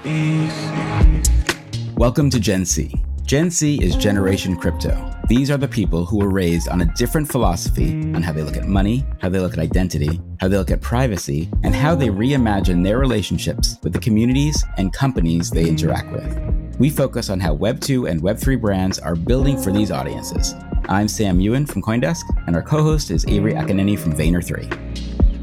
Welcome to Gen C. Gen C is Generation Crypto. These are the people who were raised on a different philosophy on how they look at money, how they look at identity, how they look at privacy, and how they reimagine their relationships with the communities and companies they interact with. We focus on how Web 2 and Web 3 brands are building for these audiences. I'm Sam Ewan from CoinDesk, and our co-host is Avery Akineni from Vayner3.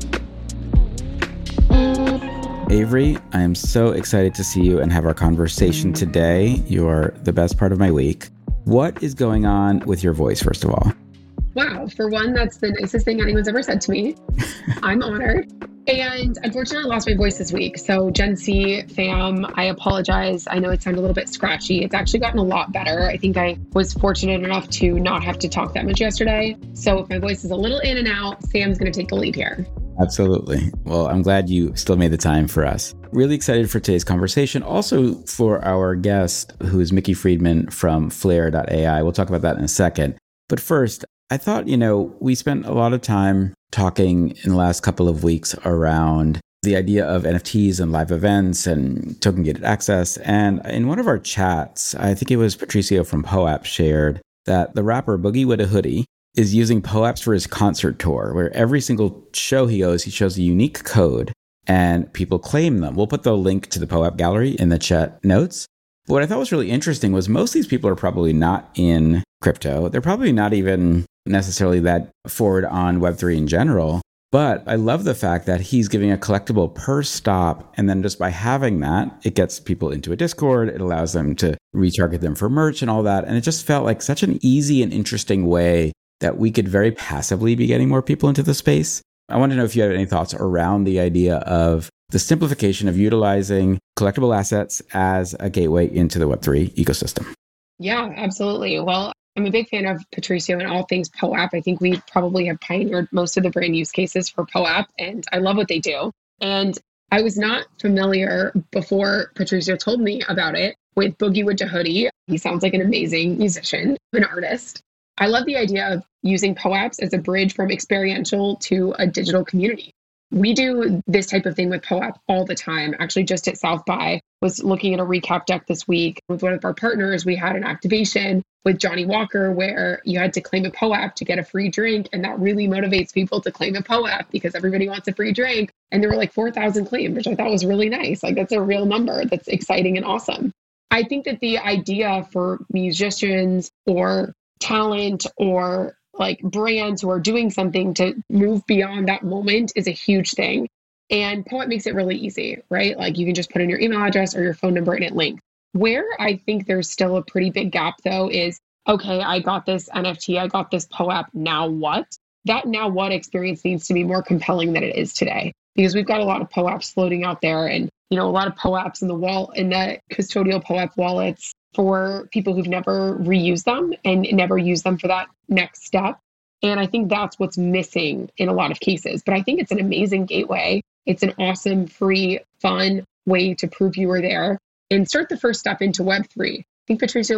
Avery, I am so excited to see you and have our conversation today. You are the best part of my week. What is going on with your voice, first of all? Wow. For one, that's the nicest thing anyone's ever said to me. I'm honored. And unfortunately, I lost my voice this week. So Gen C fam, I apologize. I know it sounded a little bit scratchy. It's actually gotten a lot better. I think I was fortunate enough to not have to talk that much yesterday. So if my voice is a little in and out, Sam's going to take the lead here. Absolutely. Well, I'm glad you still made the time for us. Really excited for today's conversation. Also for our guest, who is Mickey Friedman from Flare.ai. We'll talk about that in a second. But first, I thought, we spent a lot of time talking in the last couple of weeks around the idea of NFTs and live events and token gated access. And in one of our chats, I think it was Patricio from POAP shared that the rapper Boogie With a Hoodie is using POAPs for his concert tour, where every single show he goes, he shows a unique code and people claim them. We'll put the link to the POAP gallery in the chat notes. But what I thought was really interesting was most of these people are probably not in crypto. They're probably not even necessarily that forward on Web3 in general. But I love the fact that he's giving a collectible per stop. And then just by having that, it gets people into a Discord. It allows them to retarget them for merch and all that. And it just felt like such an easy and interesting way that we could very passively be getting more people into the space. I want to know if you have any thoughts around the idea of the simplification of utilizing collectible assets as a gateway into the Web3 ecosystem. Yeah, absolutely. Well, I'm a big fan of Patricio and all things POAP. I think we probably have pioneered most of the brand use cases for POAP, and I love what they do. And I was not familiar before Patricio told me about it with Boogie With a Hoodie. He sounds like an amazing musician, an artist. I love the idea of using POAPs as a bridge from experiential to a digital community. We do this type of thing with POAP all the time. Actually, just at South by, was looking at a recap deck this week with one of our partners. We had an activation with Johnny Walker where you had to claim a POAP to get a free drink. And that really motivates people to claim a POAP because everybody wants a free drink. And there were like 4,000 claimed, which I thought was really nice. Like, that's a real number. That's exciting and awesome. I think that the idea for musicians or talent or like brands who are doing something to move beyond that moment is a huge thing. And POAP makes it really easy, right? Like you can just put in your email address or your phone number and it links. Where I think there's still a pretty big gap though is, okay, I got this NFT, I got this POAP, now what? That now what experience needs to be more compelling than it is today. Because we've got a lot of POAPs floating out there and, a lot of POAPs in the custodial POAP wallets for people who've never reused them and never used them for that next step. And I think that's what's missing in a lot of cases. But I think it's an amazing gateway. It's an awesome, free, fun way to prove you were there and start the first step into Web3. I think Patricio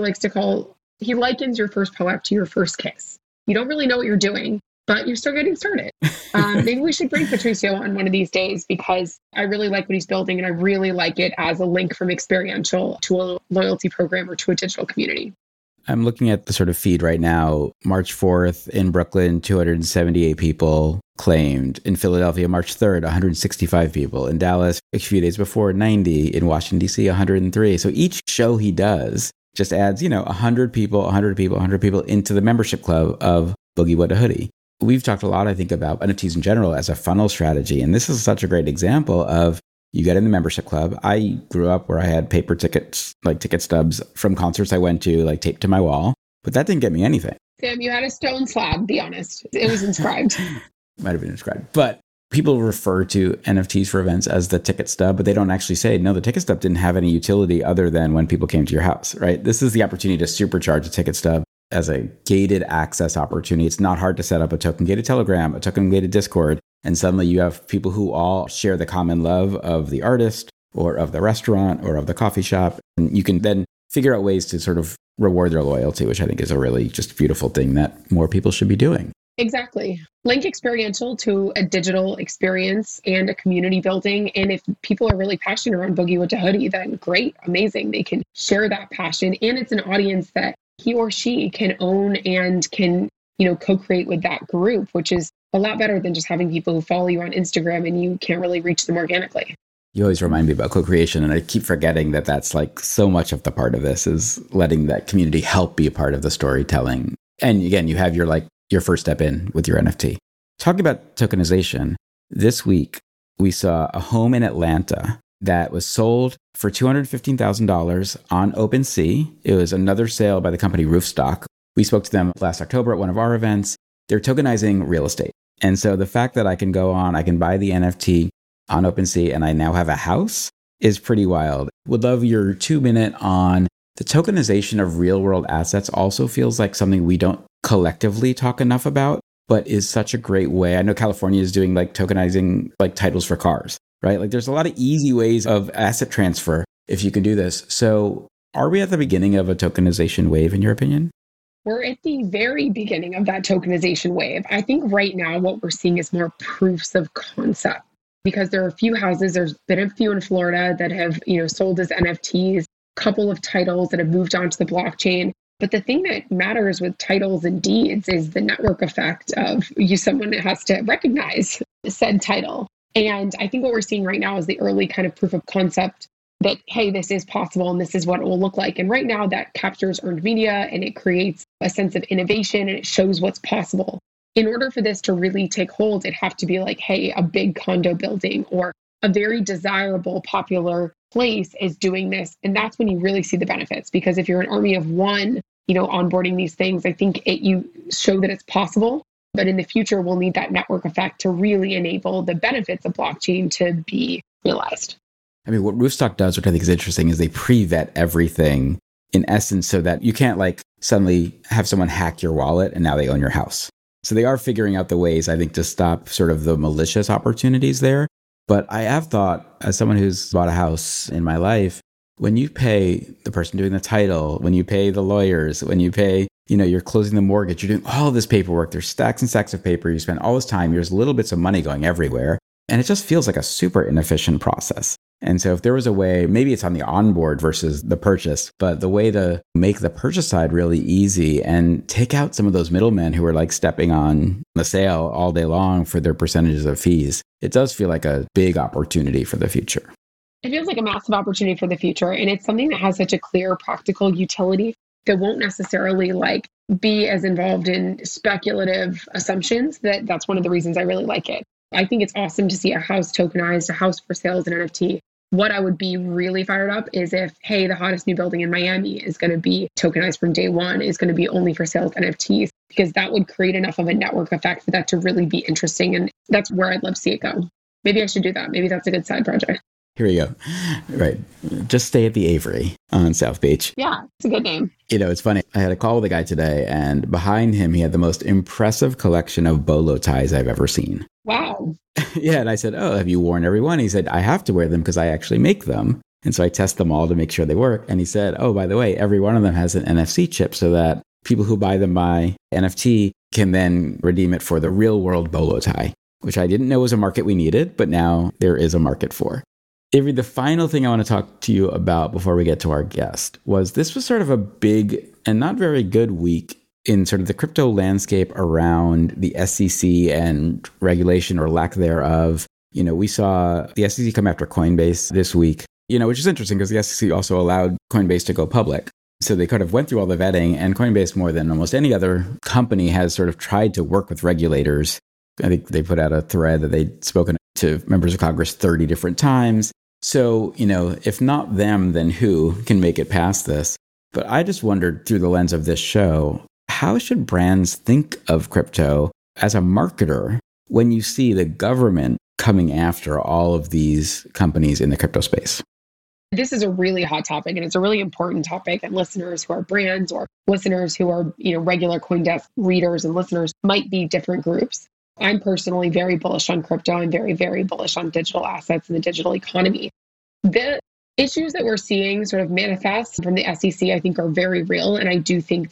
he likens your first POAP to your first kiss. You don't really know what you're doing, but you're still getting started. Maybe we should bring Patricio on one of these days because I really like what he's building and I really like it as a link from experiential to a loyalty program or to a digital community. I'm looking at the sort of feed right now. March 4th in Brooklyn, 278 people claimed. In Philadelphia, March 3rd, 165 people. In Dallas, a few days before, 90. In Washington, D.C., 103. So each show he does just adds, 100 people into the membership club of Boogie With a Hoodie. We've talked a lot, I think, about NFTs in general as a funnel strategy. And this is such a great example of you get in the membership club. I grew up where I had paper tickets, like ticket stubs from concerts I went to, like taped to my wall. But that didn't get me anything. Sam, you had a stone slab, be honest. It was inscribed. Might have been inscribed. But people refer to NFTs for events as the ticket stub, but they don't actually say, no, the ticket stub didn't have any utility other than when people came to your house, right? This is the opportunity to supercharge a ticket stub as a gated access opportunity. It's not hard to set up a token gated Telegram, a token gated Discord. And suddenly you have people who all share the common love of the artist or of the restaurant or of the coffee shop. And you can then figure out ways to sort of reward their loyalty, which I think is a really just beautiful thing that more people should be doing. Exactly. Link experiential to a digital experience and a community building. And if people are really passionate around Boogie with a Hoodie, then great, amazing. They can share that passion. And it's an audience that he or she can own and can, co-create with that group, which is a lot better than just having people who follow you on Instagram and you can't really reach them organically. You always remind me about co-creation, and I keep forgetting that that's like so much of the part of this is letting that community help be a part of the storytelling. And again, you have your first step in with your NFT. Talking about tokenization, this week we saw a home in Atlanta that was sold for $215,000 on OpenSea. It was another sale by the company Roofstock. We spoke to them last October at one of our events. They're tokenizing real estate. And so the fact that I can buy the NFT on OpenSea and I now have a house is pretty wild. Would love your 2-minute on the tokenization of real world assets. Also feels like something we don't collectively talk enough about, but is such a great way. I know California is doing like tokenizing like titles for cars, right? Like there's a lot of easy ways of asset transfer if you can do this. So are we at the beginning of a tokenization wave in your opinion? We're at the very beginning of that tokenization wave. I think right now what we're seeing is more proofs of concept because there are a few houses, there's been a few in Florida that have, sold as NFTs, a couple of titles that have moved onto the blockchain. But the thing that matters with titles and deeds is the network effect of someone that has to recognize said title. And I think what we're seeing right now is the early kind of proof of concept that, hey, this is possible and this is what it will look like. And right now that captures earned media and it creates a sense of innovation and it shows what's possible. In order for this to really take hold, it'd have to be like, hey, a big condo building or a very desirable, popular place is doing this. And that's when you really see the benefits. Because if you're an army of one, onboarding these things, I think you show that it's possible. But in the future, we'll need that network effect to really enable the benefits of blockchain to be realized. I mean, what Roofstock does, which I think is interesting, is they pre-vet everything in essence so that you can't like suddenly have someone hack your wallet and now they own your house. So they are figuring out the ways, I think, to stop sort of the malicious opportunities there. But I have thought, as someone who's bought a house in my life, when you pay the person doing the title, when you pay the lawyers, when you pay, you're closing the mortgage, you're doing all this paperwork, there's stacks and stacks of paper, you spend all this time, there's little bits of money going everywhere. And it just feels like a super inefficient process. And so if there was a way, maybe it's on the onboard versus the purchase, but the way to make the purchase side really easy and take out some of those middlemen who are like stepping on the sale all day long for their percentages of fees, it does feel like a big opportunity for the future. It feels like a massive opportunity for the future. And it's something that has such a clear practical utility that won't necessarily like be as involved in speculative assumptions. That's one of the reasons I really like it. I think it's awesome to see a house tokenized, a house for sale as an NFT. What I would be really fired up is if, hey, the hottest new building in Miami is going to be tokenized from day one, is going to be only for sale as NFTs, because that would create enough of a network effect for that to really be interesting. And that's where I'd love to see it go. Maybe I should do that. Maybe that's a good side project. Here we go. Right. Just stay at the Avery on South Beach. Yeah, it's a good name. It's funny. I had a call with a guy today, and behind him, he had the most impressive collection of bolo ties I've ever seen. Wow. Yeah. And I said, oh, have you worn every one? He said, I have to wear them because I actually make them. And so I test them all to make sure they work. And he said, oh, by the way, every one of them has an NFC chip so that people who buy them by NFT can then redeem it for the real world bolo tie, which I didn't know was a market we needed, but now there is a market for. Avery, the final thing I want to talk to you about before we get to our guest was this was sort of a big and not very good week in sort of the crypto landscape around the SEC and regulation or lack thereof. We saw the SEC come after Coinbase this week, which is interesting because the SEC also allowed Coinbase to go public. So they kind of went through all the vetting, and Coinbase, more than almost any other company, has sort of tried to work with regulators. I think they put out a thread that they'd spoken to members of Congress 30 different times. So, if not them, then who can make it past this? But I just wondered through the lens of this show, how should brands think of crypto as a marketer when you see the government coming after all of these companies in the crypto space? This is a really hot topic, and it's a really important topic. And listeners who are brands or listeners who are, regular CoinDesk readers and listeners might be different groups. I'm personally very bullish on crypto. I'm very, very bullish on digital assets and the digital economy. The issues that we're seeing sort of manifest from the SEC, I think, are very real. And I do think that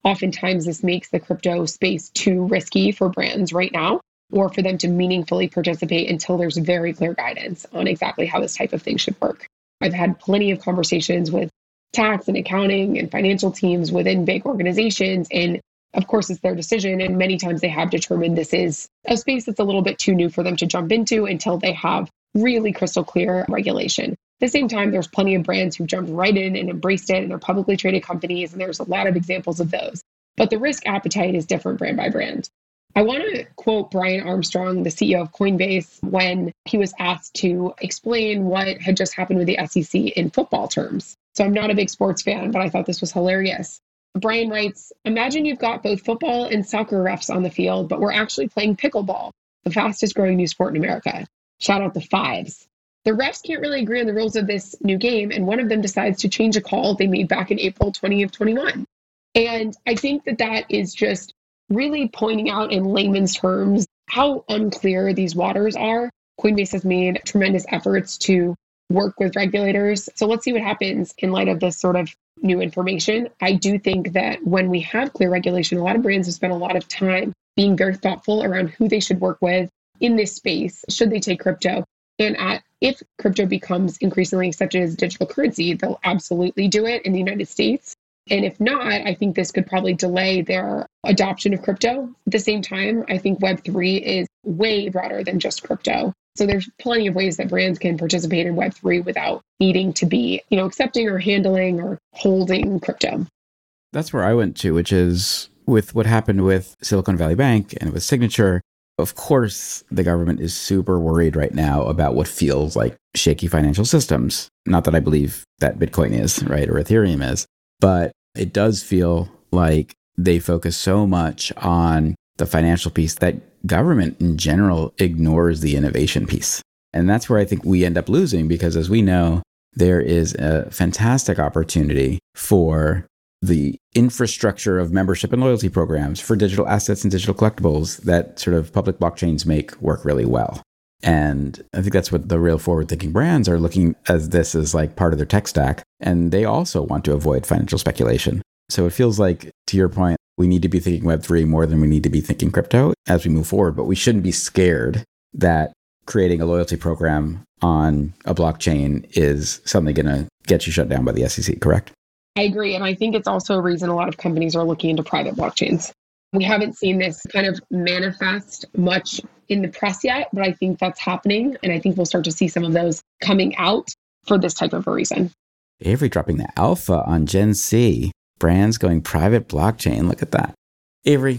oftentimes this makes the crypto space too risky for brands right now, or for them to meaningfully participate until there's very clear guidance on exactly how this type of thing should work. I've had plenty of conversations with tax and accounting and financial teams within big organizations. And of course, it's their decision. And many times they have determined this is a space that's a little bit too new for them to jump into until they have really crystal clear regulation. At the same time, there's plenty of brands who jumped right in and embraced it, and they're publicly traded companies. And there's a lot of examples of those. But the risk appetite is different brand by brand. I want to quote Brian Armstrong, the CEO of Coinbase, when he was asked to explain what had just happened with the SEC in football terms. So I'm not a big sports fan, but I thought this was hilarious. Brian writes, imagine you've got both football and soccer refs on the field, but we're actually playing pickleball, the fastest growing new sport in America. Shout out the Fives. The refs can't really agree on the rules of this new game, and one of them decides to change a call they made back in April 2021. And I think that is just really pointing out in layman's terms how unclear these waters are. Coinbase has made tremendous efforts to work with regulators. So let's see what happens in light of this sort of new information. I do think that when we have clear regulation, a lot of brands have spent a lot of time being very thoughtful around who they should work with in this space, should they take crypto. And if crypto becomes increasingly accepted as digital currency, they'll absolutely do it in the United States. And if not, I think this could probably delay their adoption of crypto. At the same time, I think Web3 is way broader than just crypto. So there's plenty of ways that brands can participate in Web3 without needing to be, accepting or handling or holding crypto. That's where I went to, which is with what happened with Silicon Valley Bank and with Signature. Of course, the government is super worried right now about what feels like shaky financial systems. Not that I believe that Bitcoin is, right, or Ethereum is, but it does feel like they focus so much on the financial piece that government in general ignores the innovation piece. And that's where I think we end up losing, because as we know, there is a fantastic opportunity for the infrastructure of membership and loyalty programs for digital assets and digital collectibles that sort of public blockchains make work really well. And I think that's what the real forward-thinking brands are looking as this as like part of their tech stack. And they also want to avoid financial speculation. So it feels like, to your point, we need to be thinking Web3 more than we need to be thinking crypto as we move forward. But we shouldn't be scared that creating a loyalty program on a blockchain is suddenly going to get you shut down by the SEC, correct? I agree. And I think it's also a reason a lot of companies are looking into private blockchains. We haven't seen this kind of manifest much in the press yet, but I think that's happening. And I think we'll start to see some of those coming out for this type of a reason. Avery dropping the alpha on Gen C. Brands going private blockchain. Look at that. Avery,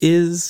is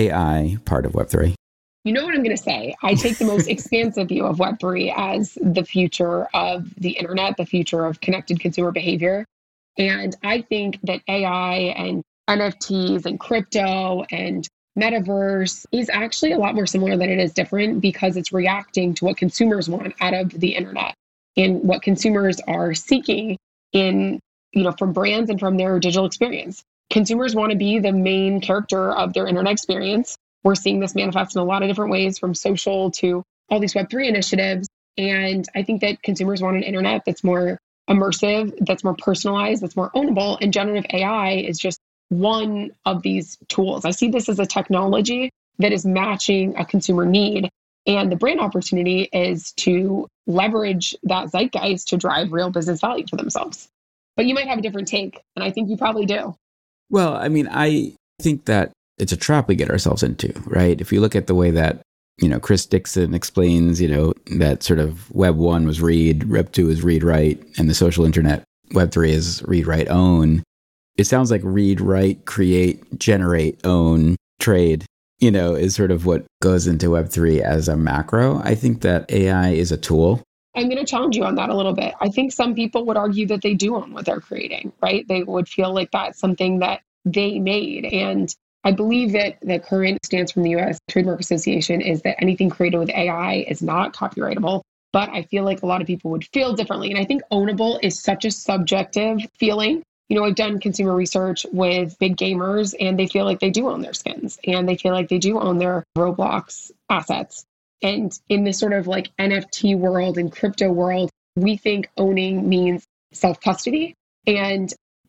AI part of Web3? You know what I'm going to say? I take the most expansive view of Web3 as the future of the internet, the future of connected consumer behavior. And I think that AI and NFTs and crypto and metaverse is actually a lot more similar than it is different, because it's reacting to what consumers want out of the internet and what consumers are seeking in, from brands and from their digital experience. Consumers want to be the main character of their internet experience. We're seeing this manifest in a lot of different ways, from social to all these Web3 initiatives. And I think that consumers want an internet that's more immersive, that's more personalized, that's more ownable. And generative AI is just one of these tools. I see this as a technology that is matching a consumer need. And the brand opportunity is to leverage that zeitgeist to drive real business value for themselves. But you might have a different take, and I think you probably do. Well, I mean, I think that it's a trap we get ourselves into, right? If you look at the way that, Chris Dixon explains, that sort of Web 1 was read, Web 2 is read, write, and the social internet, Web 3 is read, write, own. It sounds like read, write, create, generate, own, trade, is sort of what goes into Web 3 as a macro. I think that AI is a tool. I'm going to challenge you on that a little bit. I think some people would argue that they do own what they're creating, right? They would feel like that's something that they made. And I believe that the current stance from the U.S. Trademark Association is that anything created with AI is not copyrightable. But I feel like a lot of people would feel differently. And I think ownable is such a subjective feeling. I've done consumer research with big gamers, and they feel like they do own their skins, and they feel like they do own their Roblox assets. And in this sort of like NFT world and crypto world, we think owning means self-custody. And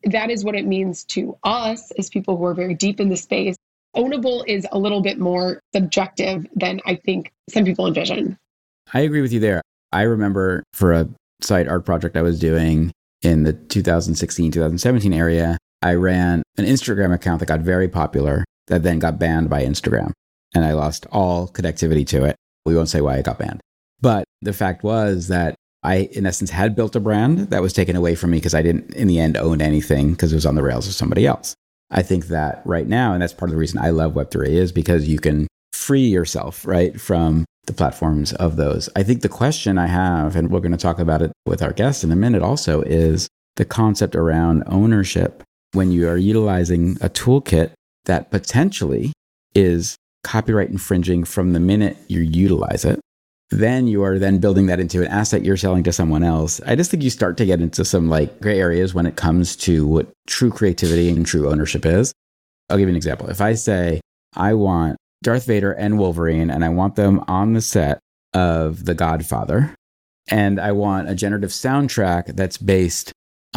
that is what it means to us as people who are very deep in the space. Ownable is a little bit more subjective than I think some people envision. I agree with you there. I remember for a site art project I was doing in the 2016, 2017 area, I ran an Instagram account that got very popular that then got banned by Instagram. And I lost all connectivity to it. We won't say why it got banned. But the fact was that I, in essence, had built a brand that was taken away from me because I didn't, in the end, own anything because it was on the rails of somebody else. I think that right now, and that's part of the reason I love Web3, is because you can free yourself, right, from the platforms of those. I think the question I have, and we're going to talk about it with our guests in a minute also, is the concept around ownership. When you are utilizing a toolkit that potentially is copyright infringing from the minute you utilize it, then you are then building that into an asset you're selling to someone else. I just think you start to get into some like gray areas when it comes to what true creativity and true ownership is. I'll give you an example. If I say, I want Darth Vader and Wolverine, and I want them on the set of The Godfather, and I want a generative soundtrack that's based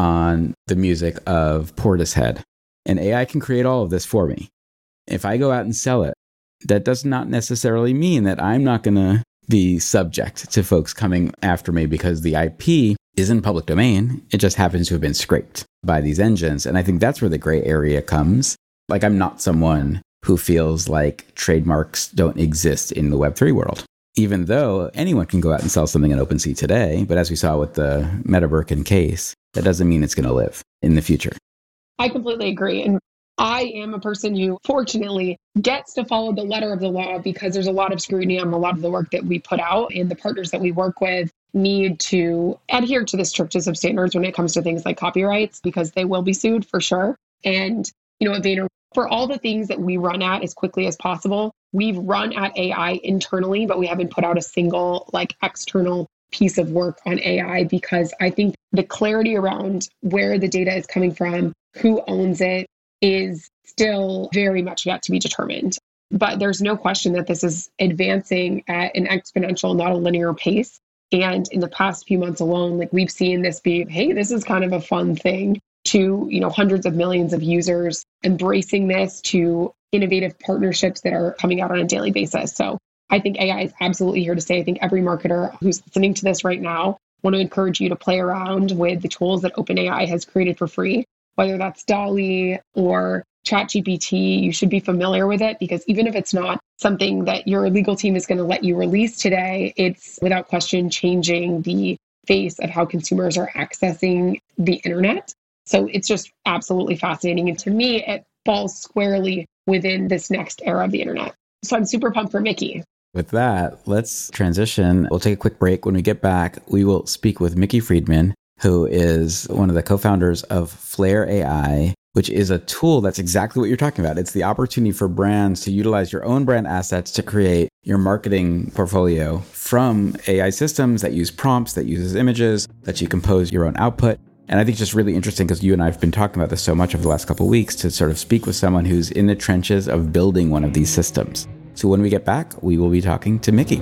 on the music of Portishead, and AI can create all of this for me. If I go out and sell it, that does not necessarily mean that I'm not going to be subject to folks coming after me because the IP is in public domain. It just happens to have been scraped by these engines. And I think that's where the gray area comes. Like, I'm not someone who feels like trademarks don't exist in the Web3 world, even though anyone can go out and sell something in OpenSea today. But as we saw with the Meta Birkin case, that doesn't mean it's going to live in the future. I completely agree. And I am a person who fortunately gets to follow the letter of the law because there's a lot of scrutiny on a lot of the work that we put out, and the partners that we work with need to adhere to the strictest of standards when it comes to things like copyrights, because they will be sued for sure. And, at Vayner, for all the things that we run at as quickly as possible, we've run at AI internally, but we haven't put out a single external piece of work on AI because I think the clarity around where the data is coming from, who owns it, is still very much yet to be determined. But there's no question that this is advancing at an exponential, not a linear pace. And in the past few months alone, we've seen this be, hey, this is kind of a fun thing, to, hundreds of millions of users embracing this, to innovative partnerships that are coming out on a daily basis. So I think AI is absolutely here to stay. I think every marketer who's listening to this right now want to encourage you to play around with the tools that OpenAI has created for free. Whether that's DALL-E or ChatGPT, you should be familiar with it, because even if it's not something that your legal team is going to let you release today, it's without question changing the face of how consumers are accessing the internet. So it's just absolutely fascinating. And to me, it falls squarely within this next era of the internet. So I'm super pumped for Mickey. With that, let's transition. We'll take a quick break. When we get back, we will speak with Mickey Friedman, who is one of the co-founders of Flare AI, which is a tool that's exactly what you're talking about. It's the opportunity for brands to utilize your own brand assets to create your marketing portfolio from AI systems that use prompts, that uses images, that you compose your own output. And I think it's just really interesting because you and I have been talking about this so much over the last couple of weeks, to sort of speak with someone who's in the trenches of building one of these systems. So when we get back, we will be talking to Mickey.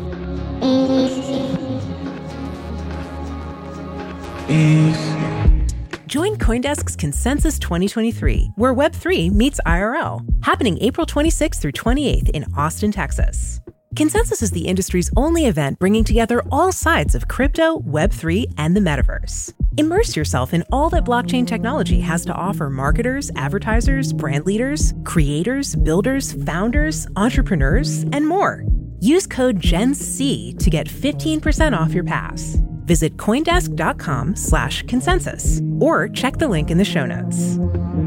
Join CoinDesk's Consensus 2023, where Web3 meets IRL, happening April 26th through 28th in Austin, Texas. Consensus is the industry's only event bringing together all sides of crypto, Web3, and the metaverse. Immerse yourself in all that blockchain technology has to offer marketers, advertisers, brand leaders, creators, builders, founders, entrepreneurs, and more. Use code GENC to get 15% off your pass. Visit coindesk.com/consensus or check the link in the show notes.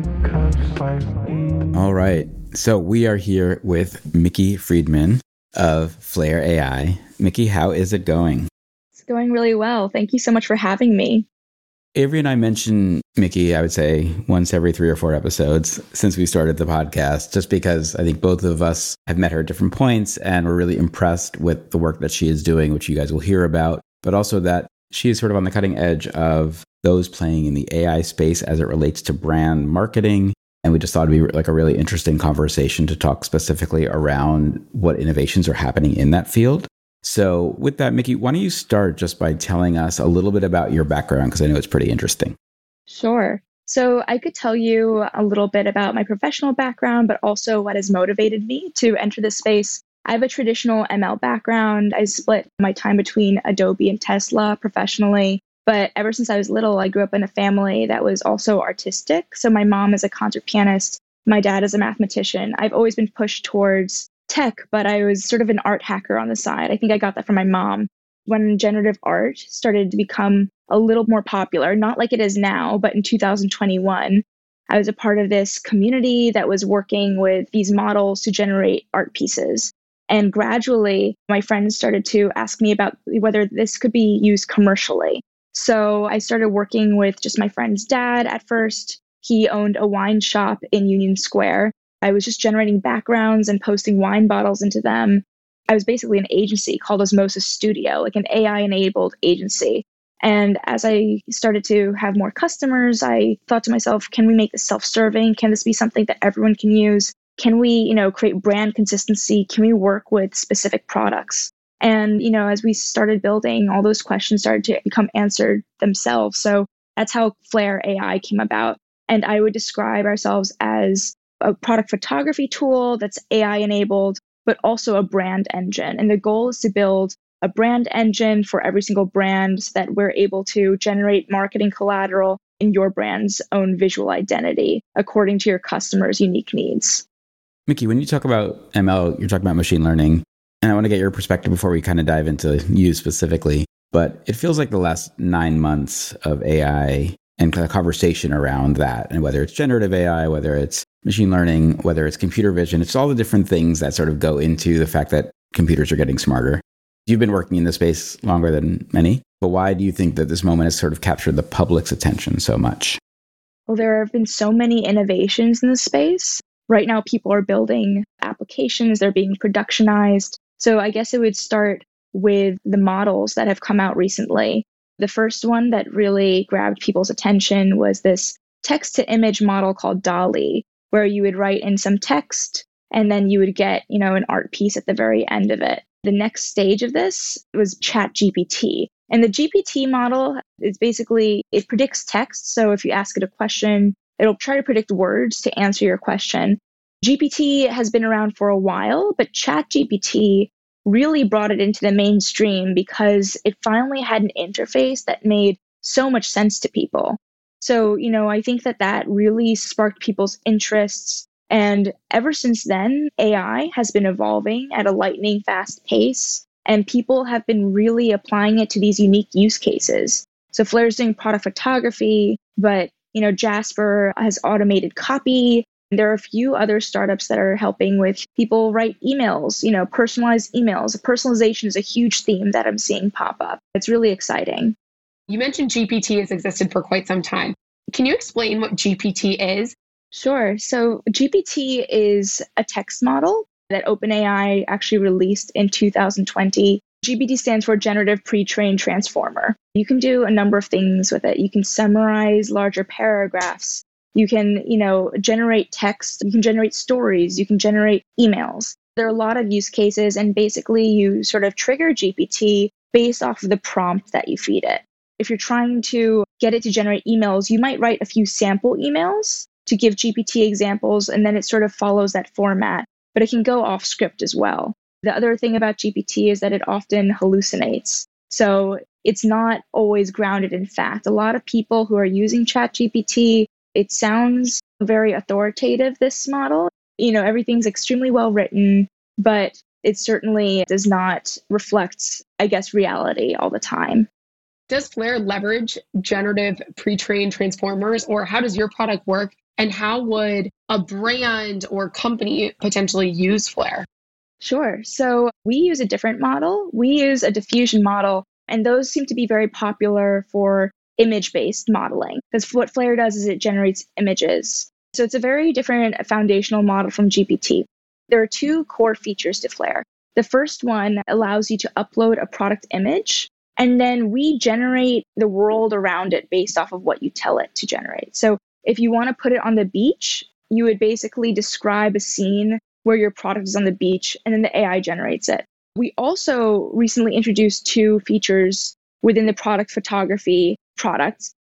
All right. So we are here with Mickey Friedman of Flare AI. Mickey, how is it going? It's going really well. Thank you so much for having me. Avery and I mention Mickey, I would say, once every 3 or 4 episodes since we started the podcast, just because I think both of us have met her at different points and we're really impressed with the work that she is doing, which you guys will hear about, but also that she is sort of on the cutting edge of those playing in the AI space as it relates to brand marketing. And we just thought it'd be like a really interesting conversation to talk specifically around what innovations are happening in that field. So with that, Mickey, why don't you start just by telling us a little bit about your background? Because I know it's pretty interesting. Sure. So I could tell you a little bit about my professional background, but also what has motivated me to enter this space. I have a traditional ML background. I split my time between Adobe and Tesla professionally. But ever since I was little, I grew up in a family that was also artistic. So my mom is a concert pianist. My dad is a mathematician. I've always been pushed towards tech, but I was sort of an art hacker on the side. I think I got that from my mom. When generative art started to become a little more popular, not like it is now, but in 2021, I was a part of this community that was working with these models to generate art pieces. And gradually, my friends started to ask me about whether this could be used commercially. So I started working with just my friend's dad at first. He owned a wine shop in Union Square. I was just generating backgrounds and posting wine bottles into them. I was basically an agency called Osmosis Studio, like an AI-enabled agency. And as I started to have more customers, I thought to myself, can we make this self-serving? Can this be something that everyone can use? Can we, create brand consistency? Can we work with specific products? And, as we started building, all those questions started to become answered themselves. So that's how Flare AI came about. And I would describe ourselves as a product photography tool that's AI enabled, but also a brand engine. And the goal is to build a brand engine for every single brand so that we're able to generate marketing collateral in your brand's own visual identity according to your customers' unique needs. Miki, when you talk about ML, you're talking about machine learning. And I want to get your perspective before we kind of dive into you specifically. But it feels like the last 9 months of AI and kind of conversation around that, and whether it's generative AI, whether it's machine learning, whether it's computer vision, it's all the different things that sort of go into the fact that computers are getting smarter. You've been working in this space longer than many, but why do you think that this moment has sort of captured the public's attention so much? Well, there have been so many innovations in this space. Right now, people are building applications, they're being productionized. So I guess it would start with the models that have come out recently. The first one that really grabbed people's attention was this text-to-image model called DALL-E, where you would write in some text and then you would get, an art piece at the very end of it. The next stage of this was ChatGPT. And the GPT model is basically, it predicts text. So if you ask it a question, it'll try to predict words to answer your question. GPT has been around for a while, but ChatGPT really brought it into the mainstream because it finally had an interface that made so much sense to people. So, I think that really sparked people's interests. And ever since then, AI has been evolving at a lightning fast pace, and people have been really applying it to these unique use cases. So Flare's doing product photography, but, Jasper has automated copy. There are a few other startups that are helping with people write emails, personalized emails. Personalization is a huge theme that I'm seeing pop up. It's really exciting. You mentioned GPT has existed for quite some time. Can you explain what GPT is? Sure. So GPT is a text model that OpenAI actually released in 2020. GPT stands for Generative Pre-trained Transformer. You can do a number of things with it. You can summarize larger paragraphs. You can, generate text. You can generate stories. You can generate emails. There are a lot of use cases, and basically you sort of trigger GPT based off of the prompt that you feed it. If you're trying to get it to generate emails, you might write a few sample emails to give GPT examples, and then it sort of follows that format. But it can go off script as well. The other thing about GPT is that it often hallucinates. So it's not always grounded in fact. A lot of people who are using ChatGPT, it sounds very authoritative, this model. Everything's extremely well written, but it certainly does not reflect, reality all the time. Does Flare leverage generative pre-trained transformers, or how does your product work? And how would a brand or company potentially use Flare? Sure. So we use a different model. We use a diffusion model, and those seem to be very popular for image-based modeling, because what Flare does is it generates images. So it's a very different foundational model from GPT. There are two core features to Flare. The first one allows you to upload a product image, and then we generate the world around it based off of what you tell it to generate. So if you want to put it on the beach, you would basically describe a scene where your product is on the beach, and then the AI generates it. We also recently introduced two features within the product photography product.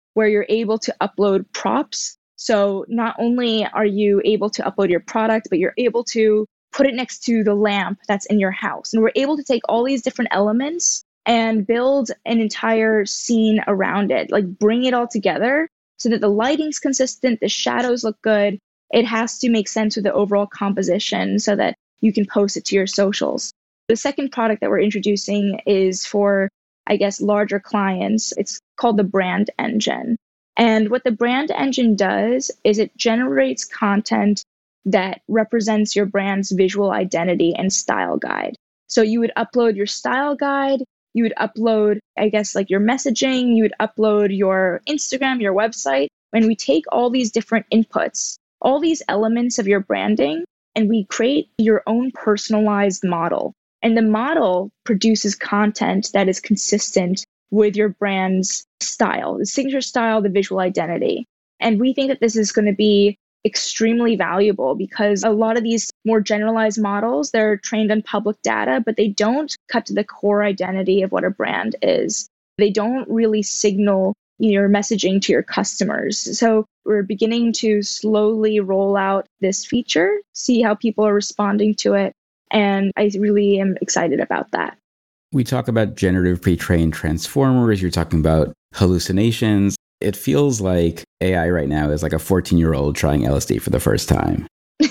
where you're able to upload props. So not only are you able to upload your product, but you're able to put it next to the lamp that's in your house. And we're able to take all these different elements and build an entire scene around it, like bring it all together so that the lighting's consistent, the shadows look good. It has to make sense with the overall composition so that you can post it to your socials. The second product that we're introducing is for, I guess, larger clients. It's called the Brand Engine. And what the Brand Engine does is it generates content that represents your brand's visual identity and style guide. So you would upload your style guide, you would upload, I guess, like your messaging, you would upload your Instagram, your website. And we take all these different inputs, all these elements of your branding, and we create your own personalized model. And the model produces content that is consistent with your brand's style, the signature style, the visual identity. And we think that this is going to be extremely valuable because a lot of these more generalized models, they're trained on public data, but they don't cut to the core identity of what a brand is. They don't really signal your messaging to your customers. So we're beginning to slowly roll out this feature, see how people are responding to it. And I really am excited about that. We talk about generative pre-trained transformers. You're talking about hallucinations. It feels like AI right now is like a 14-year-old trying LSD for the first time.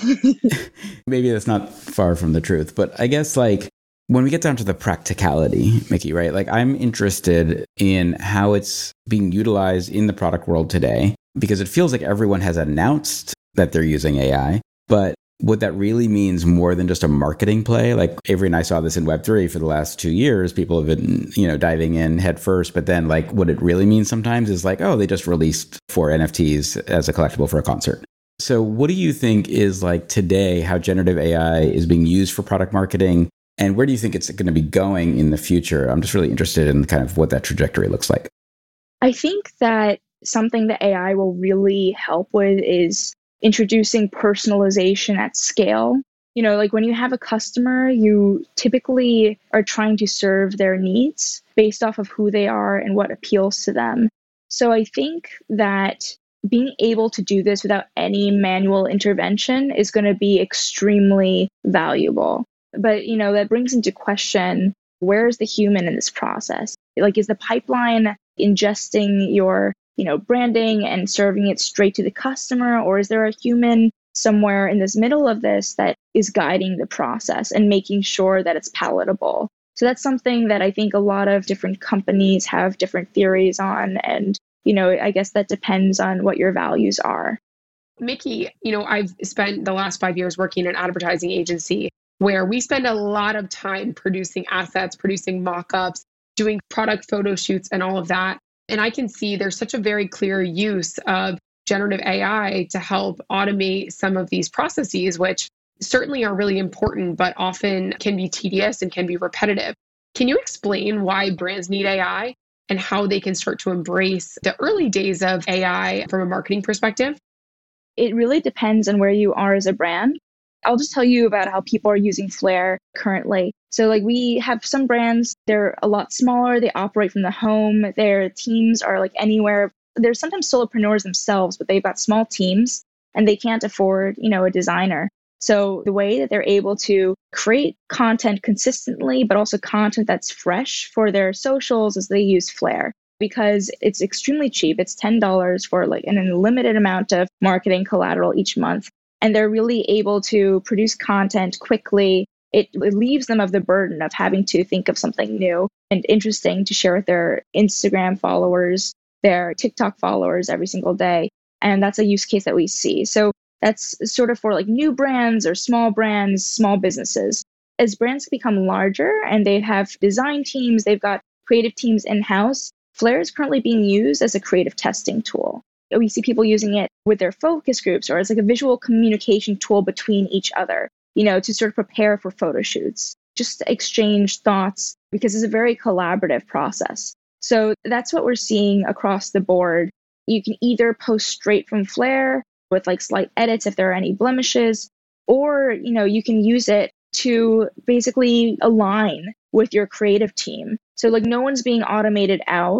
Maybe that's not far from the truth. But I guess like when we get down to the practicality, Mickey, right? Like I'm interested in how it's being utilized in the product world today, because it feels like everyone has announced that they're using AI, but what that really means more than just a marketing play. Like Avery and I saw this in Web3 for the last 2 years. People have been, diving in head first. But then like what it really means sometimes is like, oh, they just released 4 NFTs as a collectible for a concert. So what do you think is like today, how generative AI is being used for product marketing? And where do you think it's going to be going in the future? I'm just really interested in kind of what that trajectory looks like. I think that something that AI will really help with is introducing personalization at scale. Like when you have a customer, you typically are trying to serve their needs based off of who they are and what appeals to them. So I think that being able to do this without any manual intervention is going to be extremely valuable. But, that brings into question, where's the human in this process? Like, is the pipeline ingesting your branding and serving it straight to the customer? Or is there a human somewhere in this middle of this that is guiding the process and making sure that it's palatable? So that's something that I think a lot of different companies have different theories on. And, I guess that depends on what your values are. Mickey, I've spent the last 5 years working in an advertising agency where we spend a lot of time producing assets, producing mock-ups, doing product photo shoots and all of that. And I can see there's such a very clear use of generative AI to help automate some of these processes, which certainly are really important, but often can be tedious and can be repetitive. Can you explain why brands need AI and how they can start to embrace the early days of AI from a marketing perspective? It really depends on where you are as a brand. I'll just tell you about how people are using Flare currently. So like we have some brands, they're a lot smaller. They operate from the home. Their teams are like anywhere. They're sometimes solopreneurs themselves, but they've got small teams and they can't afford, a designer. So the way that they're able to create content consistently, but also content that's fresh for their socials is they use Flare because it's extremely cheap. It's $10 for like an unlimited amount of marketing collateral each month. And they're really able to produce content quickly. It relieves them of the burden of having to think of something new and interesting to share with their Instagram followers, their TikTok followers every single day. And that's a use case that we see. So that's sort of for like new brands or small brands, small businesses. As brands become larger and they have design teams, they've got creative teams in-house, Flare is currently being used as a creative testing tool. We see people using it with their focus groups or as like a visual communication tool between each other, to sort of prepare for photo shoots, just to exchange thoughts because it's a very collaborative process. So that's what we're seeing across the board. You can either post straight from Flare with like slight edits if there are any blemishes, or, you can use it to basically align with your creative team. So like no one's being automated out.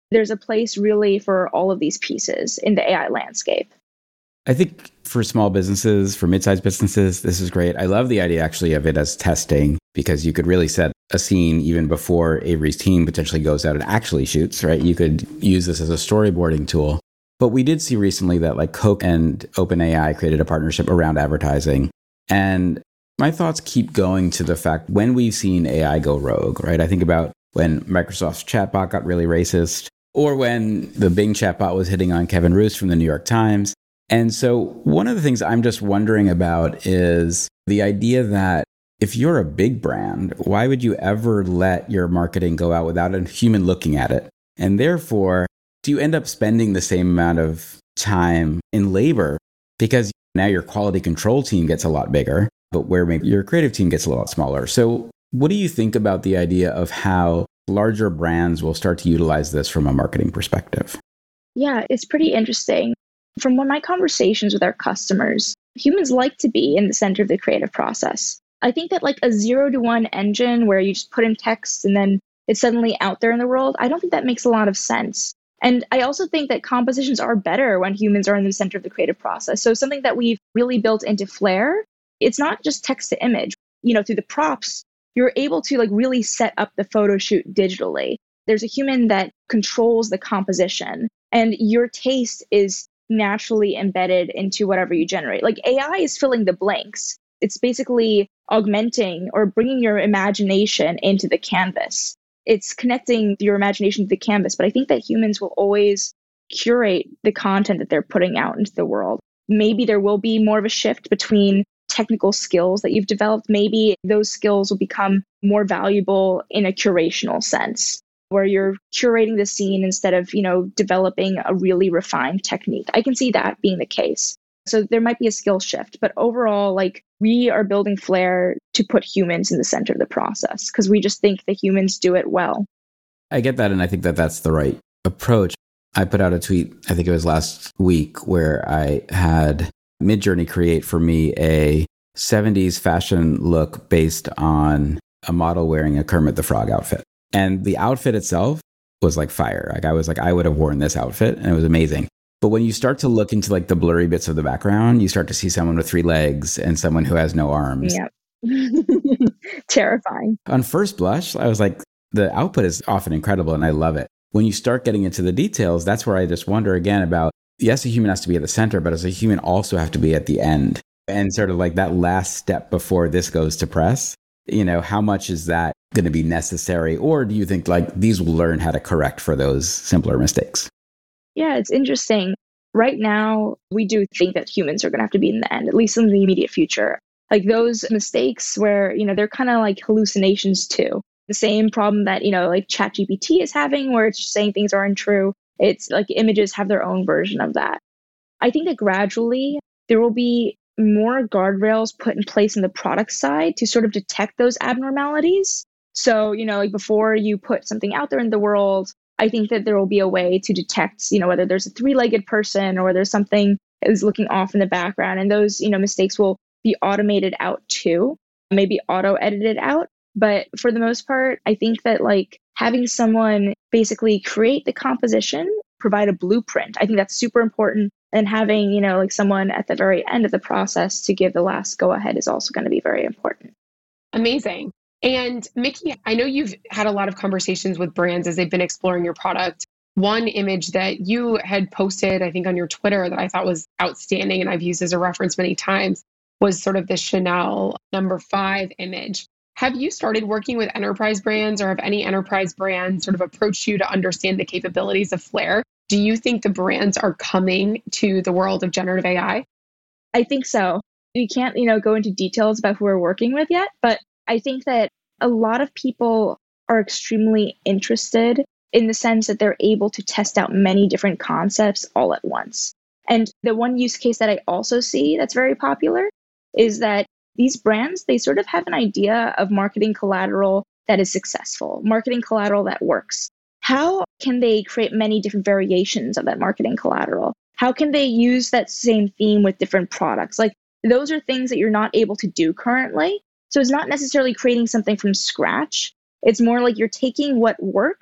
there's a place really for all of these pieces in the AI landscape. I think for small businesses, for mid-sized businesses, this is great. I love the idea actually of it as testing because you could really set a scene even before Avery's team potentially goes out and actually shoots, right? You could use this as a storyboarding tool. But we did see recently that like Coke and OpenAI created a partnership around advertising. And my thoughts keep going to the fact when we've seen AI go rogue, right? I think about when Microsoft's chatbot got really racist, or when the Bing chatbot was hitting on Kevin Roose from the New York Times. And so one of the things I'm just wondering about is the idea that if you're a big brand, why would you ever let your marketing go out without a human looking at it? And therefore, do you end up spending the same amount of time in labor? Because now your quality control team gets a lot bigger, but where maybe your creative team gets a lot smaller. So what do you think about the idea of how larger brands will start to utilize this from a marketing perspective? Yeah, it's pretty interesting. From my conversations with our customers, humans like to be in the center of the creative process. I think that like a 0 to 1 engine where you just put in text and then it's suddenly out there in the world, I don't think that makes a lot of sense. And I also think that compositions are better when humans are in the center of the creative process. So something that we've really built into Flare, it's not just text to image. Through the prompts, you're able to like really set up the photo shoot digitally. There's a human that controls the composition and your taste is naturally embedded into whatever you generate. Like AI is filling the blanks. It's basically augmenting or bringing your imagination into the canvas. It's connecting your imagination to the canvas. But I think that humans will always curate the content that they're putting out into the world. Maybe there will be more of a shift between technical skills that you've developed. Maybe those skills will become more valuable in a curational sense, where you're curating the scene instead of, developing a really refined technique. I can see that being the case. So there might be a skill shift, but overall, like we are building Flare to put humans in the center of the process because we just think that humans do it well. I get that. And I think that that's the right approach. I put out a tweet, I think it was last week, where I had Midjourney create for me a 70s fashion look based on a model wearing a Kermit the Frog outfit. And the outfit itself was like fire. Like I would have worn this outfit and it was amazing. But when you start to look into like the blurry bits of the background, you start to see someone with 3 legs and someone who has no arms. Yep. Terrifying. On first blush, I was like, the output is often incredible and I love it. When you start getting into the details, that's where I just wonder again about, yes, a human has to be at the center, but as a human also have to be at the end. And sort of like that last step before this goes to press, how much is that going to be necessary? Or do you think like these will learn how to correct for those simpler mistakes? Yeah, it's interesting. Right now, we do think that humans are going to have to be in the end, at least in the immediate future. Like those mistakes where, they're kind of like hallucinations too. The same problem that, like ChatGPT is having where it's saying things aren't true. It's like images have their own version of that. I think that gradually there will be more guardrails put in place in the product side to sort of detect those abnormalities. So, like before you put something out there in the world, I think that there will be a way to detect, whether there's a 3-legged person or there's something that is looking off in the background. And those, mistakes will be automated out too, maybe auto-edited out. But for the most part, I think that like having someone basically create the composition, provide a blueprint, I think that's super important. And having, like someone at the very end of the process to give the last go ahead is also going to be very important. Amazing. And Mickey, I know you've had a lot of conversations with brands as they've been exploring your product. One image that you had posted, I think on your Twitter that I thought was outstanding and I've used as a reference many times was sort of the Chanel number 5 image. Have you started working with enterprise brands or have any enterprise brands sort of approached you to understand the capabilities of Flare? Do you think the brands are coming to the world of generative AI? I think so. We can't, go into details about who we're working with yet, but I think that a lot of people are extremely interested in the sense that they're able to test out many different concepts all at once. And the one use case that I also see that's very popular is that these brands, they sort of have an idea of marketing collateral that is successful, marketing collateral that works. How can they create many different variations of that marketing collateral? How can they use that same theme with different products? Like those are things that you're not able to do currently. So it's not necessarily creating something from scratch. It's more like you're taking what works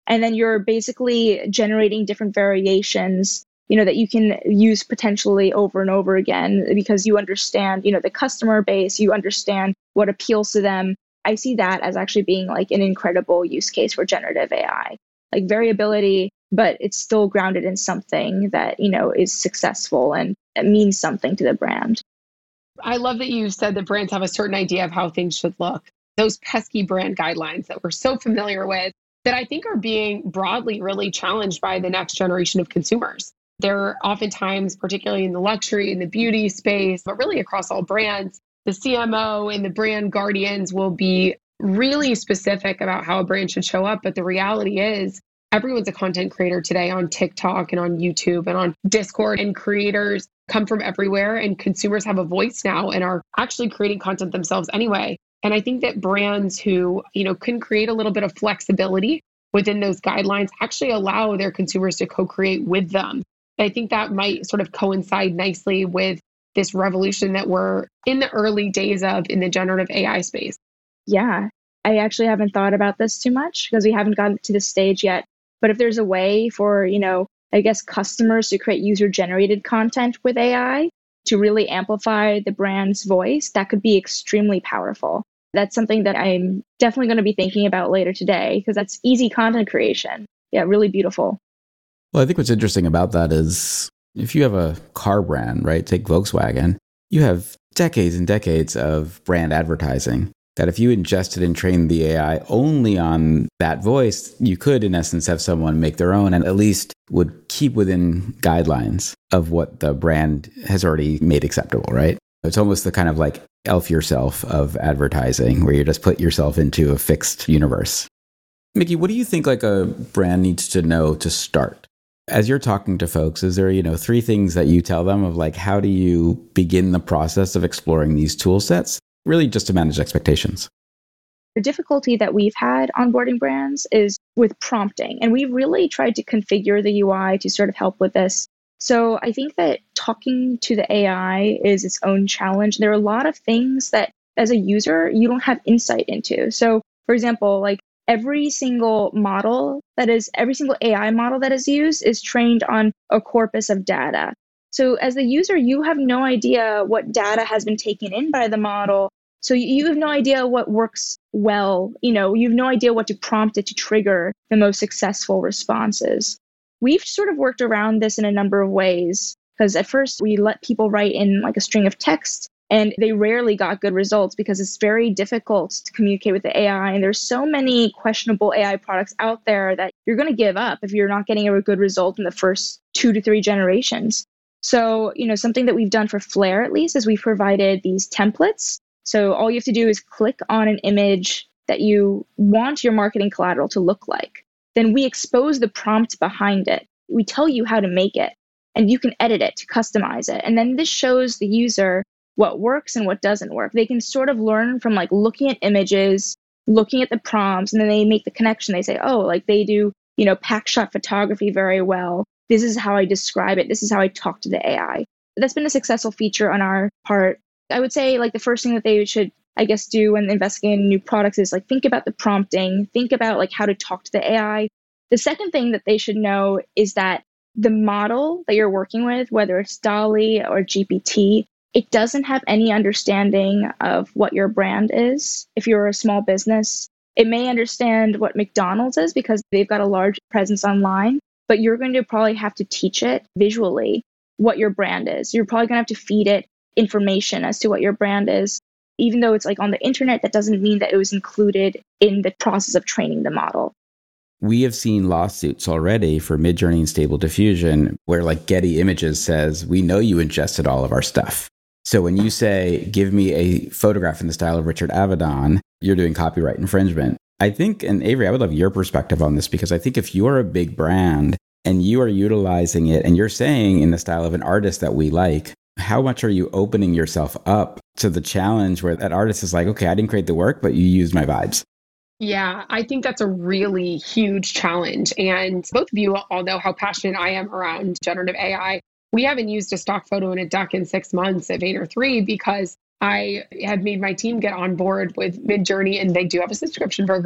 And then you're basically generating different variations, that you can use potentially over and over again because you understand, the customer base, you understand what appeals to them. I see that as actually being like an incredible use case for generative AI, like variability, but it's still grounded in something that, is successful and it means something to the brand. I love that you said that brands have a certain idea of how things should look. Those pesky brand guidelines that we're so familiar with that I think are being broadly really challenged by the next generation of consumers. They're oftentimes, particularly in the luxury and the beauty space, but really across all brands, the CMO and the brand guardians will be really specific about how a brand should show up. But the reality is everyone's a content creator today on TikTok and on YouTube and on Discord, and creators come from everywhere, and consumers have a voice now and are actually creating content themselves anyway. And I think that brands who, can create a little bit of flexibility within those guidelines actually allow their consumers to co-create with them. I think that might sort of coincide nicely with this revolution that we're in the early days of in the generative AI space. Yeah, I actually haven't thought about this too much because we haven't gotten to this stage yet. But if there's a way for, I guess customers to create user-generated content with AI to really amplify the brand's voice, that could be extremely powerful. That's something that I'm definitely going to be thinking about later today because that's easy content creation. Yeah, really beautiful. Well, I think what's interesting about that is if you have a car brand, right, take Volkswagen, you have decades and decades of brand advertising that if you ingested and trained the AI only on that voice, you could, in essence, have someone make their own and at least would keep within guidelines of what the brand has already made acceptable, right? It's almost the kind of like elf yourself of advertising where you just put yourself into a fixed universe. Mickey, what do you think like a brand needs to know to start? As you're talking to folks, is there, 3 things that you tell them of like, how do you begin the process of exploring these tool sets, really just to manage expectations? The difficulty that we've had onboarding brands is with prompting, and we've really tried to configure the UI to sort of help with this. So I think that talking to the AI is its own challenge. There are a lot of things that as a user, you don't have insight into. So for example, like every single AI model that is used is trained on a corpus of data. So as the user, you have no idea what data has been taken in by the model. So you have no idea what works well. You have no idea what to prompt it to trigger the most successful responses. We've sort of worked around this in a number of ways because at first we let people write in like a string of text and they rarely got good results because it's very difficult to communicate with the AI. And there's so many questionable AI products out there that you're going to give up if you're not getting a good result in the first 2 to 3 generations. So, something that we've done for Flare, at least, is we've provided these templates. So all you have to do is click on an image that you want your marketing collateral to look like. Then we expose the prompt behind it. We tell you how to make it, and you can edit it to customize it. And then this shows the user what works and what doesn't work. They can sort of learn from like looking at images, looking at the prompts, and then they make the connection. They say, oh, like they do, pack shot photography very well. This is how I describe it. This is how I talk to the AI. That's been a successful feature on our part. I would say like the first thing that they should, I guess, do when investigating new products is like think about the prompting, think about like how to talk to the AI. The second thing that they should know is that the model that you're working with, whether it's DALL-E or GPT, it doesn't have any understanding of what your brand is. If you're a small business, it may understand what McDonald's is because they've got a large presence online, but you're going to probably have to teach it visually what your brand is. You're probably going to have to feed it information as to what your brand is. Even though it's like on the internet, that doesn't mean that it was included in the process of training the model. We have seen lawsuits already for Midjourney and Stable Diffusion where like Getty Images says, we know you ingested all of our stuff. So when you say, give me a photograph in the style of Richard Avedon, you're doing copyright infringement. I think, and Avery, I would love your perspective on this because I think if you're a big brand and you are utilizing it and you're saying in the style of an artist that we like, how much are you opening yourself up to the challenge where that artist is like, okay, I didn't create the work, but you used my vibes? Yeah, I think that's a really huge challenge. And both of you all know how passionate I am around generative AI. We haven't used a stock photo in a deck in 6 months at Vayner3 because I had made my team get on board with Midjourney, and they do have a subscription program.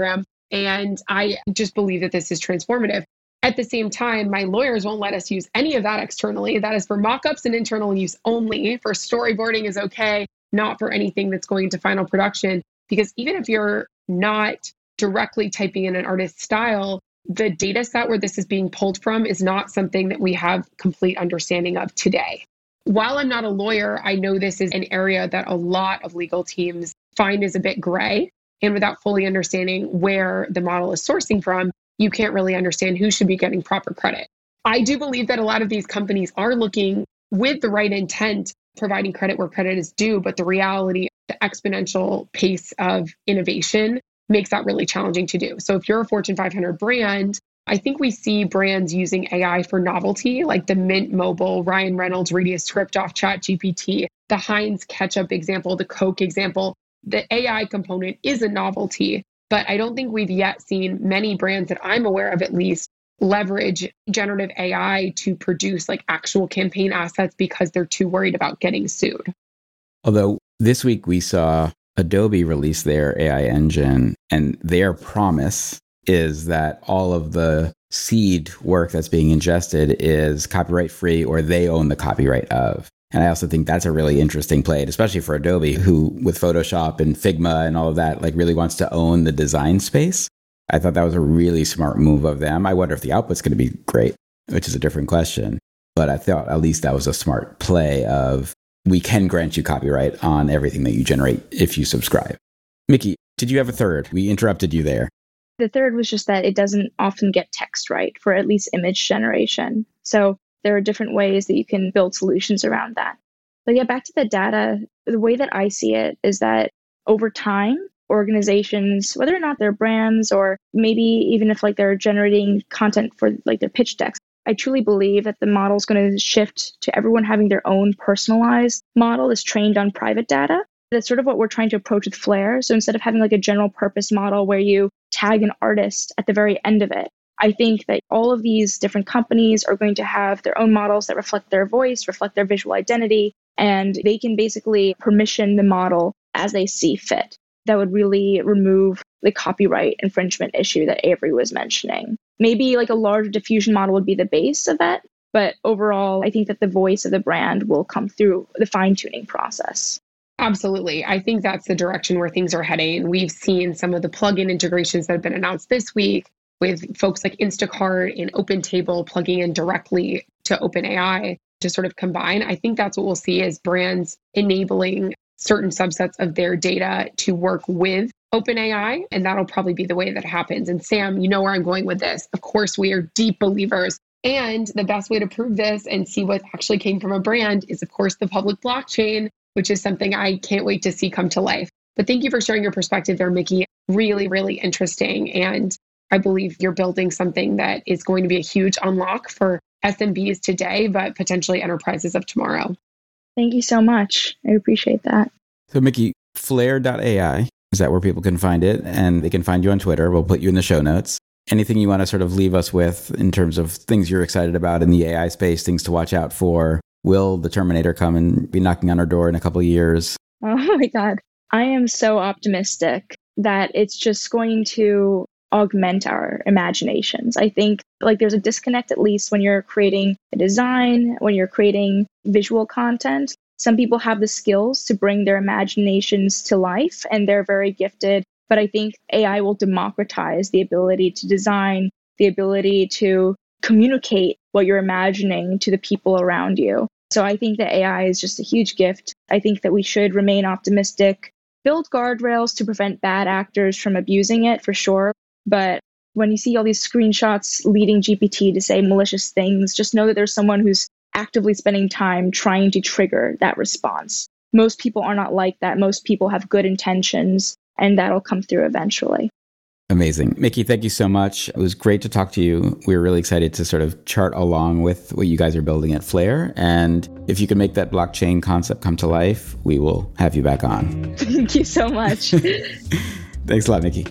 And I just believe that this is transformative. At the same time, my lawyers won't let us use any of that externally. That is for mock-ups and internal use only. For storyboarding is okay, not for anything that's going into final production. Because even if you're not directly typing in an artist's style, the data set where this is being pulled from is not something that we have complete understanding of today. While I'm not a lawyer, I know this is an area that a lot of legal teams find is a bit gray. And without fully understanding where the model is sourcing from, you can't really understand who should be getting proper credit. I do believe that a lot of these companies are looking with the right intent, providing credit where credit is due, but the reality, the exponential pace of innovation makes that really challenging to do. So if you're a Fortune 500 brand, I think we see brands using AI for novelty, like the Mint Mobile, Ryan Reynolds reading a script off ChatGPT, the Heinz ketchup example, the Coke example. The AI component is a novelty, but I don't think we've yet seen many brands that I'm aware of, at least, leverage generative AI to produce like actual campaign assets because they're too worried about getting sued. Although this week we saw Adobe release their AI engine, and their promise is that all of the seed work that's being ingested is copyright free, or they own the copyright of. And I also think that's a really interesting play, especially for Adobe, who with Photoshop and Figma and all of that, like really wants to own the design space. I thought that was a really smart move of them. I wonder if the output's going to be great, which is a different question. But I thought at least that was a smart play of, we can grant you copyright on everything that you generate if you subscribe. Mickey, did you have a third? We interrupted you there. The third was just that it doesn't often get text right for at least image generation. So there are different ways that you can build solutions around that. But yeah, back to the data, the way that I see it is that over time, organizations, whether or not they're brands or maybe even if like they're generating content for like their pitch decks, I truly believe that the model is going to shift to everyone having their own personalized model that's trained on private data. That's sort of what we're trying to approach with Flare. So instead of having like a general purpose model where you tag an artist at the very end of it, I think that all of these different companies are going to have their own models that reflect their voice, reflect their visual identity, and they can basically permission the model as they see fit. That would really remove the copyright infringement issue that Avery was mentioning. Maybe like a large diffusion model would be the base of that, but overall, I think that the voice of the brand will come through the fine-tuning process. Absolutely. I think that's the direction where things are heading. We've seen some of the plugin integrations that have been announced this week with folks like Instacart and OpenTable plugging in directly to OpenAI to sort of combine. I think that's what we'll see as brands enabling certain subsets of their data to work with OpenAI, and that'll probably be the way that happens. And Sam, you know where I'm going with this. Of course, we are deep believers. And the best way to prove this and see what actually came from a brand is, of course, the public blockchain, which is something I can't wait to see come to life. But thank you for sharing your perspective there, Mickey. Really, really interesting. And I believe you're building something that is going to be a huge unlock for SMBs today, but potentially enterprises of tomorrow. Thank you so much. I appreciate that. So Mickey, Flare.ai, is that where people can find it? And they can find you on Twitter. We'll put you in the show notes. Anything you want to sort of leave us with in terms of things you're excited about in the AI space, things to watch out for? Will the Terminator come and be knocking on our door in a couple of years? Oh my God. I am so optimistic that it's just going to augment our imaginations. I think like there's a disconnect, at least when you're creating a design, when you're creating visual content. Some people have the skills to bring their imaginations to life and they're very gifted. But I think AI will democratize the ability to design, the ability to communicate what you're imagining to the people around you. So I think that AI is just a huge gift. I think that we should remain optimistic, build guardrails to prevent bad actors from abusing it for sure. But when you see all these screenshots leading GPT to say malicious things, just know that there's someone who's actively spending time trying to trigger that response. Most people are not like that. Most people have good intentions, and that'll come through eventually. Amazing. Mickey, thank you so much. It was great to talk to you. We were really excited to sort of chart along with what you guys are building at Flare. And if you can make that blockchain concept come to life, we will have you back on. Thank you so much. Thanks a lot, Mickey.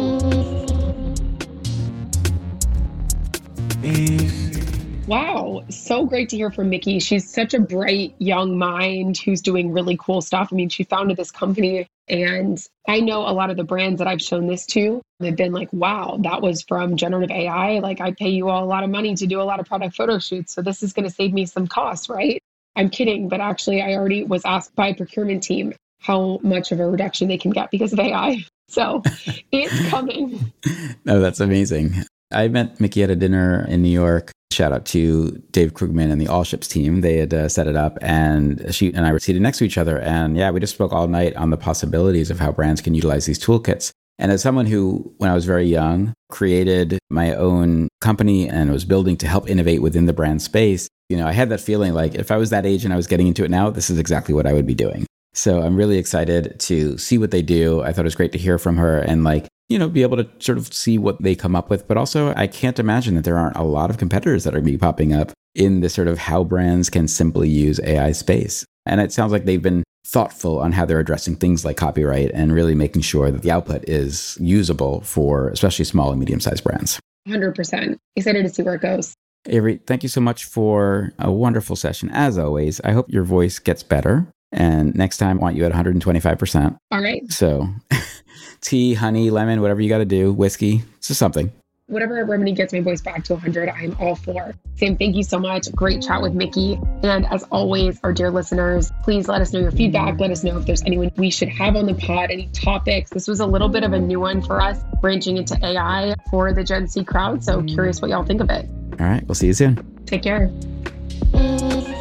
Wow. So great to hear from Mickey. She's such a bright young mind who's doing really cool stuff. I mean, she founded this company And I know a lot of the brands that I've shown this to have been like, wow, that was from generative AI. Like, I pay you all a lot of money to do a lot of product photo shoots. So this is going to save me some costs, right? I'm kidding. But actually, I already was asked by a procurement team how much of a reduction they can get because of AI. So it's coming. No, that's amazing. I met Mickey at a dinner in New York. Shout out to Dave Krugman and the All Ships team. They had set it up, and she and I were seated next to each other. And yeah, we just spoke all night on the possibilities of how brands can utilize these toolkits. And as someone who, when I was very young, created my own company and was building to help innovate within the brand space, I had that feeling like if I was that age and I was getting into it now, this is exactly what I would be doing. So I'm really excited to see what they do. I thought it was great to hear from her and be able to sort of see what they come up with. But also, I can't imagine that there aren't a lot of competitors that are going to be popping up in this sort of how brands can simply use AI space. And it sounds like they've been thoughtful on how they're addressing things like copyright and really making sure that the output is usable for especially small and medium-sized brands. 100%. Excited to see where it goes. Avery, thank you so much for a wonderful session. As always, I hope your voice gets better. And next time, I want you at 125%. All right. So tea, honey, lemon, whatever you got to do, whiskey, it's just something. Whatever remedy gets my voice back to 100, I'm all for. Sam, thank you so much. Great chat with Mickey. And as always, our dear listeners, please let us know your feedback. Let us know if there's anyone we should have on the pod, any topics. This was a little bit of a new one for us, branching into AI for the Gen Z crowd. So curious what y'all think of it. All right. We'll see you soon. Take care.